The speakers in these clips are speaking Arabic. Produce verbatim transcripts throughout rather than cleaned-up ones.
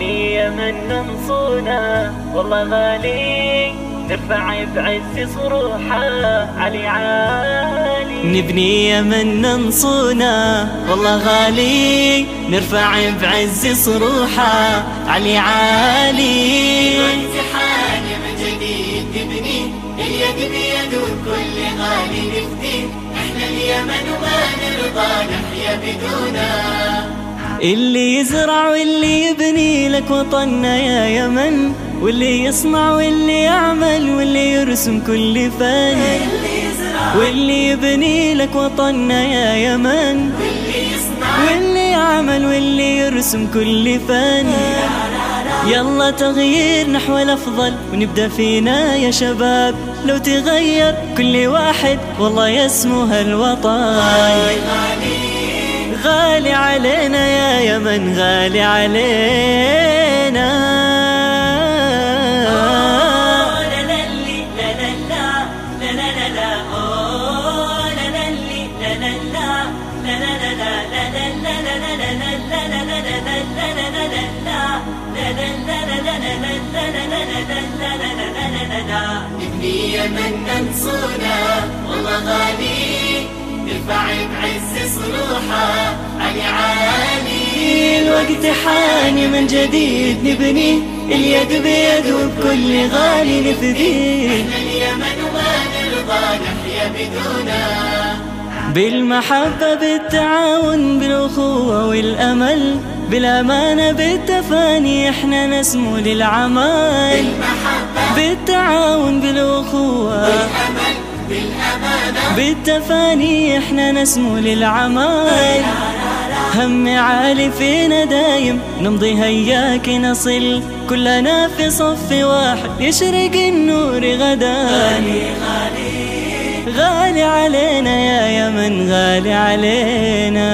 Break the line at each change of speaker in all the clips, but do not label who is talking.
نبني يمن ننصونا والله غالي، نرفع بعز صروحه علي عالي.
نبني يمن ننصونا والله غالي، نرفع بعز صروحه علي عالي.
الوقت حان من جديد نبني، اليد بيد وكل غالي نفدي، احنا اليمن وما نرضى نحيا بدونا.
اللي يزرع واللي يبني لك وطننا يا يمن، واللي يصنع واللي يعمل واللي يرسم كل فن، واللي يبني لك وطننا يا يمن، واللي يعمل واللي يرسم كل فن. يلا تغيير نحو الأفضل ونبدأ فينا يا شباب، لو تغير كل واحد والله يسمو هالوطن. غالي علينا يا يمن، غالي علينا.
نبني يمن ننصونا والله غالي، نرفع بعز صروحه علي عالي.
الوقت حان من جديد نبني، اليد بيد وبكل غالي نفدي،
احنا اليمن وما نرضى نحيا بدونا.
بالمحبة بالتعاون بالأخوة والأمل، بالأمانة بالتفاني احنا نسمو للعمل.
بالمحبة
بالتعاون بالأخوة
بالأمل بالأمانة
بالتفاني احنا نسمو للعمل. هم عالي فينا دايم نمضي هياك نصل، كلنا في صف واحد يشرق النور غدا. غالي علينا يا يمن، غالي علينا.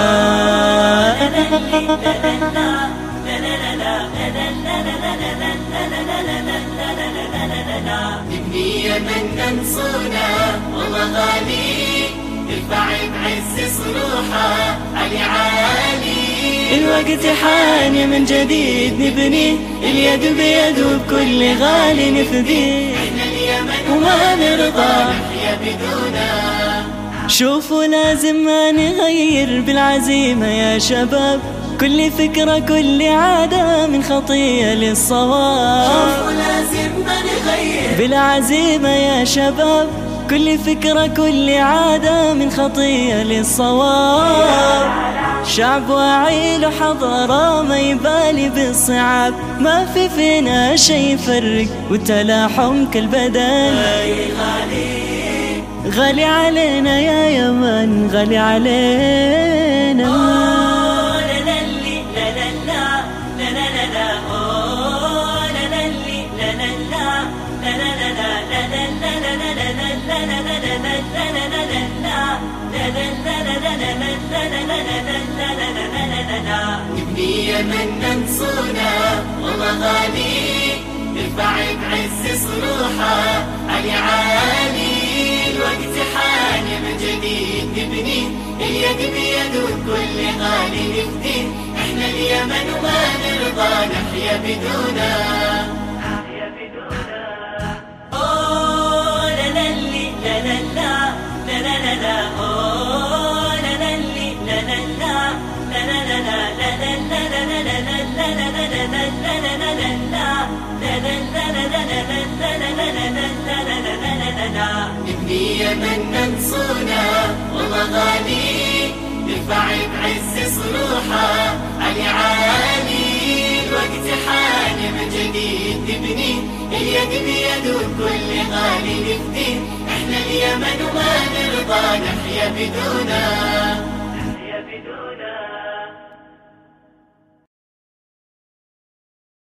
نبني يمن ننصونا والله غالي، نرفع بعز صروحه علي عالي.
الوقت حان من جديد نبني، اليد بيد وبكل غالي نفدي،
احنا اليمن
وما نرضى
نحيا بدونا.
شوفوا لازم ما نغير بالعزيمة يا شباب، كل فكرة كل عادة من خطية للصواب.
شوفوا لازم ما نغير
بالعزيمة يا شباب، كل فكرة كل عادة من خطية للصواب. شعب واعي له حضارة ما يبالي بالصعاب، ما في فينا شي يفرق والتلاحم كالبدن. غالي علينا يا يمن، غالي علينا.
نبني يمن ننصونا والله غالي، نرفع بعز صروحه علي عالي. الوقت حان من جديد نبني، اليد بيد وكل غالي نفدي، احنا اليمن وما نرضى نحيا بدونا. نبني يمن ننصونا والله غالي، نرفع بعز صروحه علي عالي. الوقت حان من جديد نبني، اليد بيد وكل غالي نفدي، احنا اليمن وما نرضى نحيا بدونا.